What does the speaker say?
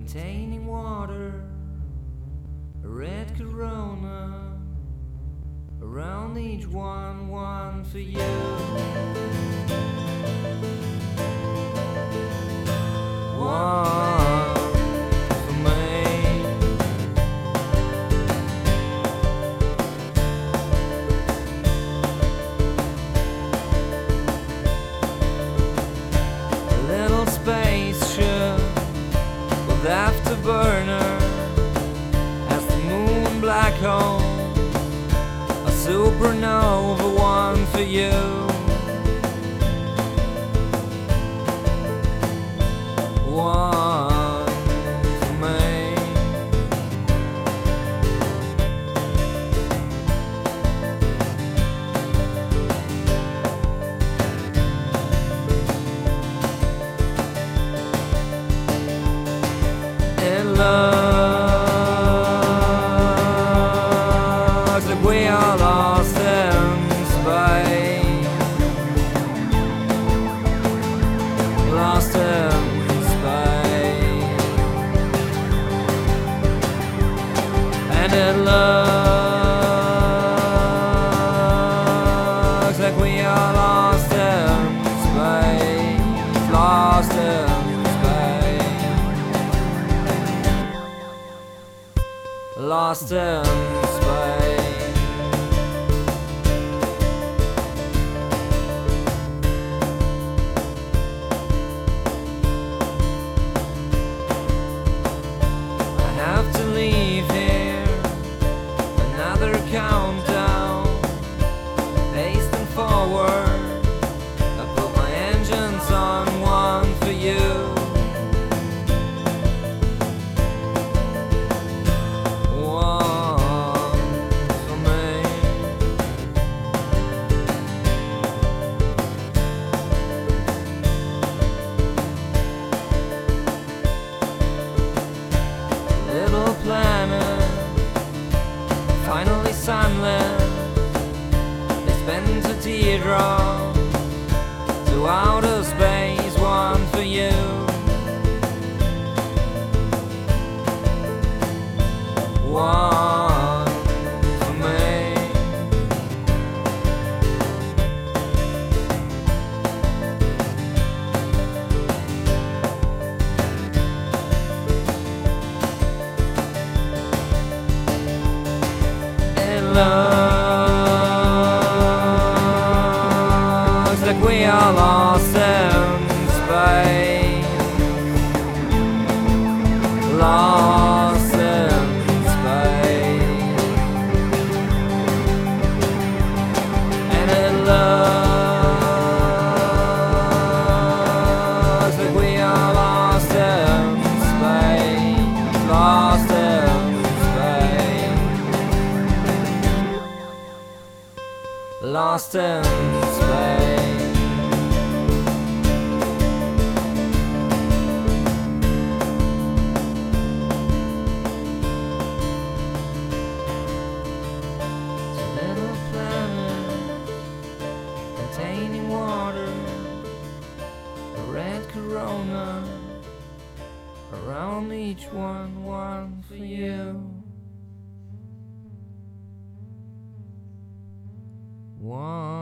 containing water, a red Corona, around each one, one for you. One for me. A little spaceship with afterburner as the moon black hole, a supernova, one for you. One for me. It looks like we are lost in space. Lost in and it looks like we are lost in space, lost in space, lost in space. I have to leave here. Another countdown, pacing forward. I put my engines on, one for you. One for me. Little planet, finally sunlit, it's been to teardrop to outer space, one for you. One for me. It looks like we are lost in space, lost in space, and it looks like we are lost in space, lost in space, lost in space. It's a little planet containing water, a red Corona, around each one, one for you. One